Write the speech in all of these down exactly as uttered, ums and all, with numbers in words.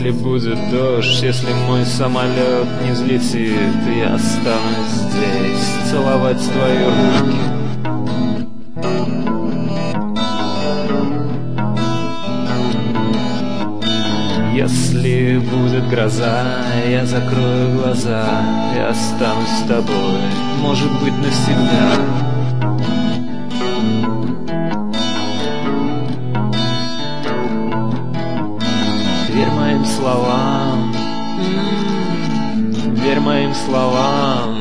Если будет дождь, если мой самолет не взлетит, я останусь здесь, целовать твои руки. Если будет гроза, я закрою глаза и останусь с тобой, может быть, навсегда. Верь моим словам, верь моим словам,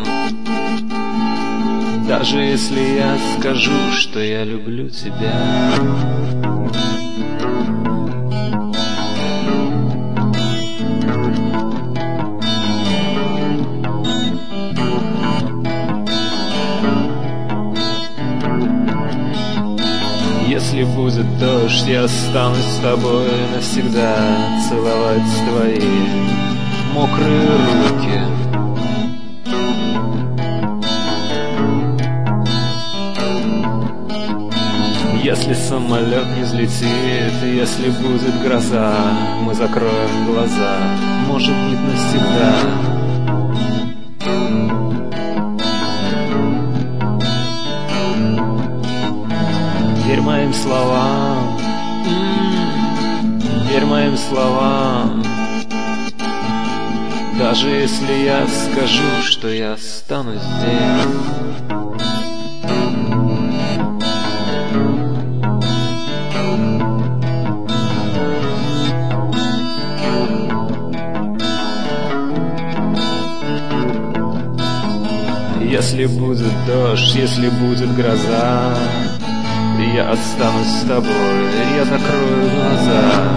даже если я скажу, что я люблю тебя. Если будет дождь, я останусь с тобой навсегда, целовать твои мокрые руки. Если самолет не взлетит, если будет гроза, мы закроем глаза, может быть, навсегда. Верь моим словам, верь моим словам, даже если я скажу, что я останусь здесь. Если будет дождь, если будет гроза, я останусь с тобой, я закрою глаза.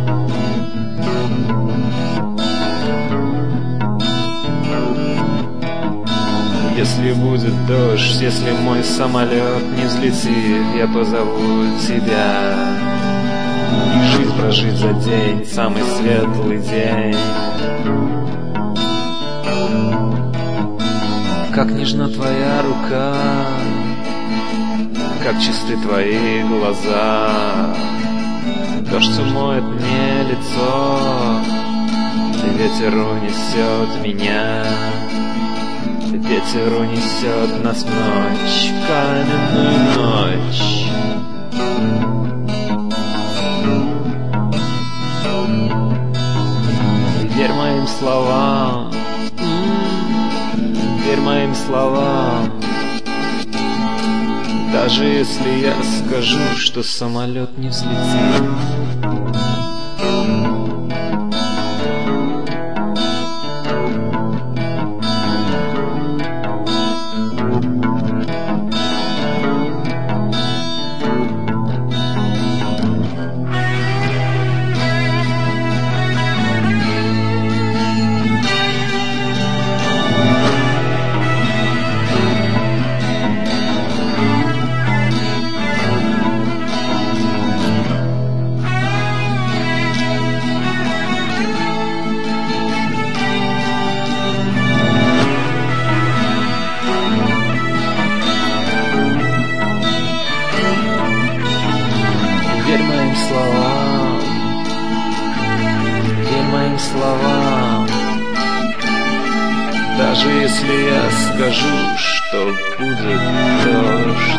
Если будет дождь, если мой самолет не взлетит, я позову тебя. И жизнь прожить за день, самый светлый день. Как нежна твоя рука, как чисты твои глаза. Дождь умоет мне лицо, и ветер унесет меня. Ветер унесет нас в ночь, каменную ночь. Верь моим словам, верь моим словам, даже если я скажу, что самолет не взлетит. Верь моим словам, верь моим словам, даже если я скажу, что будет дождь.